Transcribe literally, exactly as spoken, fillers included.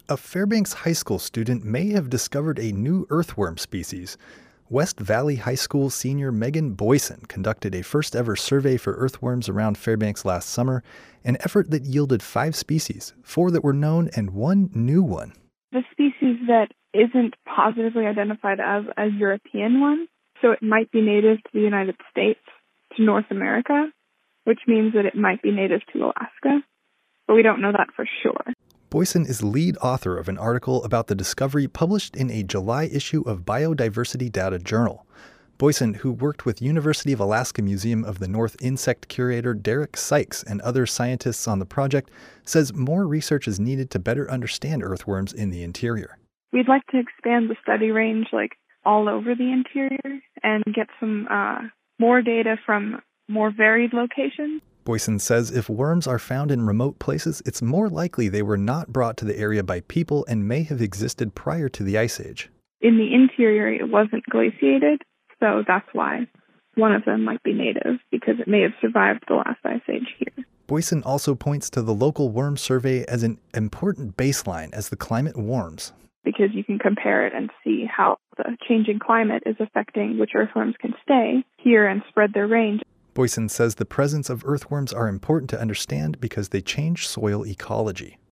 A Fairbanks High School student may have discovered a new earthworm species. West Valley High School senior Megan Boyson conducted a first-ever survey for earthworms around Fairbanks last summer, an effort that yielded five species, four that were known and one new one. The species that isn't positively identified as a European one, so it might be native to the United States, to North America, which means that it might be native to Alaska, but we don't know that for sure. Boyson is lead author of an article about the discovery published in a July issue of Biodiversity Data Journal. Boyson, who worked with University of Alaska Museum of the North insect curator Derek Sykes and other scientists on the project, says more research is needed to better understand earthworms in the interior. We'd like to expand the study range like all over the interior and get some uh, more data from more varied locations. Boyson says if worms are found in remote places, it's more likely they were not brought to the area by people and may have existed prior to the Ice Age. In the interior, it wasn't glaciated, so that's why one of them might be native, because it may have survived the last Ice Age here. Boyson also points to the local worm survey as an important baseline as the climate warms. Because you can compare it and see how the changing climate is affecting which earthworms can stay here and spread their range. Boyson says the presence of earthworms are important to understand because they change soil ecology.